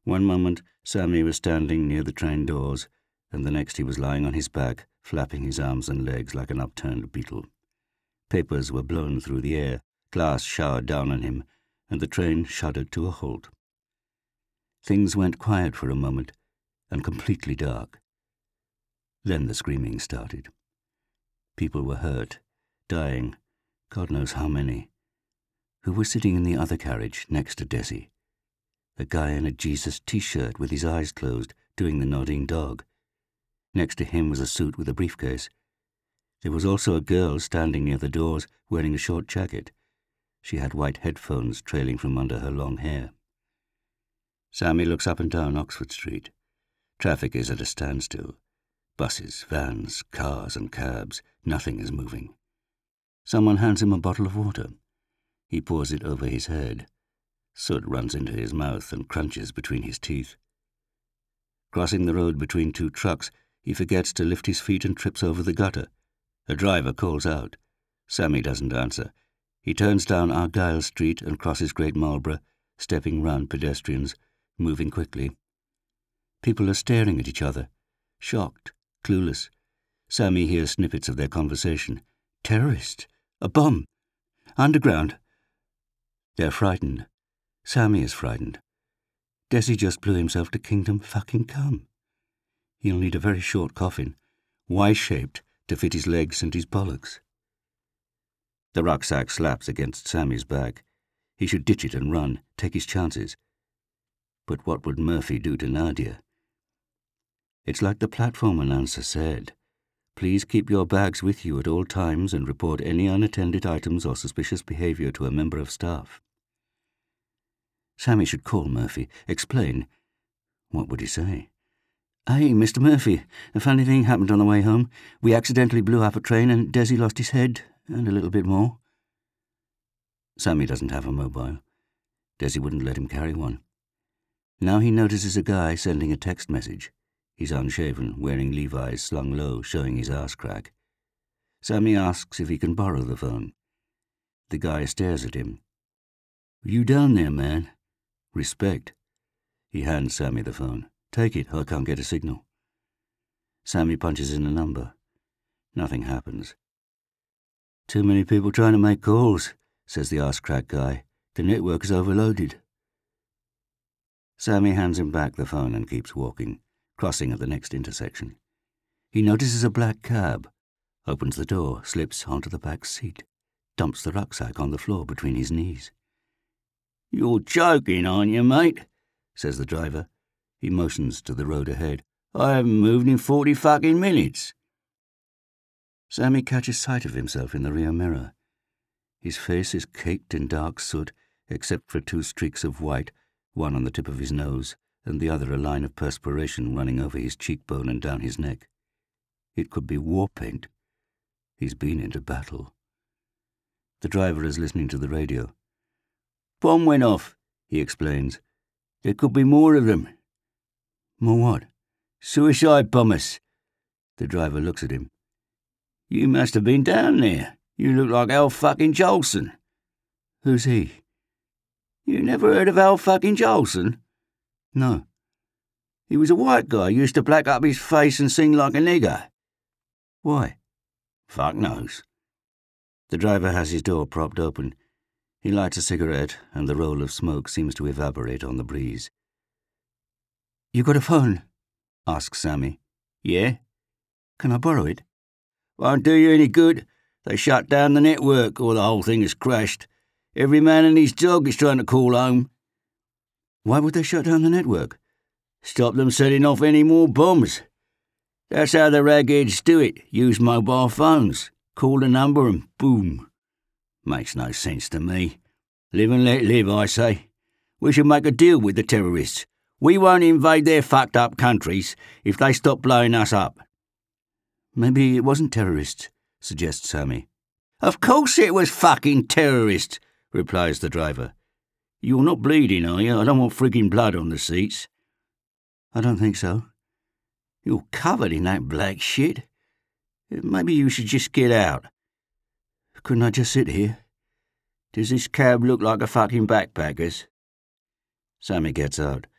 One moment, Sammy was standing near the train doors, and the next he was lying on his back, flapping his arms and legs like an upturned beetle. Papers were blown through the air, glass showered down on him, and the train shuddered to a halt. Things went quiet for a moment, and completely dark. Then the screaming started. People were hurt, dying, God knows how many. Who was sitting in the other carriage next to Desi? A guy in a Jesus t-shirt with his eyes closed, doing the nodding dog. Next to him was a suit with a briefcase. There was also a girl standing near the doors, wearing a short jacket. She had white headphones trailing from under her long hair. Sammy looks up and down Oxford Street. Traffic is at a standstill. Buses, vans, cars and cabs, nothing is moving. Someone hands him a bottle of water. He pours it over his head. Soot runs into his mouth and crunches between his teeth. Crossing the road between two trucks, he forgets to lift his feet and trips over the gutter. A driver calls out. Sammy doesn't answer. He turns down Argyle Street and crosses Great Marlborough, stepping round pedestrians, moving quickly. People are staring at each other, shocked, clueless. Sammy hears snippets of their conversation. Terrorist! A bomb! Underground! They're frightened. Sammy is frightened. Desi just blew himself to kingdom fucking come. He'll need a very short coffin, Y-shaped, to fit his legs and his bollocks. The rucksack slaps against Sammy's back. He should ditch it and run, take his chances. But what would Murphy do to Nadia? It's like the platform announcer said. Please keep your bags with you at all times and report any unattended items or suspicious behavior to a member of staff. Sammy should call Murphy, explain. What would he say? Hey, Mr. Murphy, a funny thing happened on the way home. We accidentally blew up a train and Desi lost his head, and a little bit more. Sammy doesn't have a mobile. Desi wouldn't let him carry one. Now he notices a guy sending a text message. He's unshaven, wearing Levi's slung low, showing his ass crack. Sammy asks if he can borrow the phone. The guy stares at him. You down there, man? Respect. He hands Sammy the phone. Take it, I can't get a signal. Sammy punches in a number. Nothing happens. Too many people trying to make calls, says the ass-crack guy. The network is overloaded. Sammy hands him back the phone and keeps walking, crossing at the next intersection. He notices a black cab, opens the door, slips onto the back seat, dumps the rucksack on the floor between his knees. You're joking, aren't you, mate? Says the driver. He motions to the road ahead. I haven't moved in 40 fucking minutes. Sammy catches sight of himself in the rear mirror. His face is caked in dark soot, except for 2 streaks of white, one on the tip of his nose, and the other a line of perspiration running over his cheekbone and down his neck. It could be war paint. He's been into battle. The driver is listening to the radio. Bomb went off, he explains. There could be more of them. More what? Suicide bombers. The driver looks at him. You must have been down there. You look like Al fucking Jolson. Who's he? You never heard of Al fucking Jolson? No. He was a white guy, used to black up his face and sing like a nigger. Why? Fuck knows. The driver has his door propped open. He lights a cigarette, and the roll of smoke seems to evaporate on the breeze. You got a phone? Asks Sammy. Yeah. Can I borrow it? Won't do you any good. They shut down the network, or the whole thing has crashed. Every man and his dog is trying to call home. Why would they shut down the network? Stop them setting off any more bombs. That's how the ragheads do it. Use mobile phones. Call the number and boom. Makes no sense to me. Live and let live, I say. We should make a deal with the terrorists. We won't invade their fucked up countries if they stop blowing us up. Maybe it wasn't terrorists, suggests Sammy. Of course it was fucking terrorists, replies the driver. You're not bleeding, are you? I don't want frigging blood on the seats. I don't think so. You're covered in that black shit. Maybe you should just get out. Couldn't I just sit here? Does this cab look like a fucking backpacker's? Sammy gets out.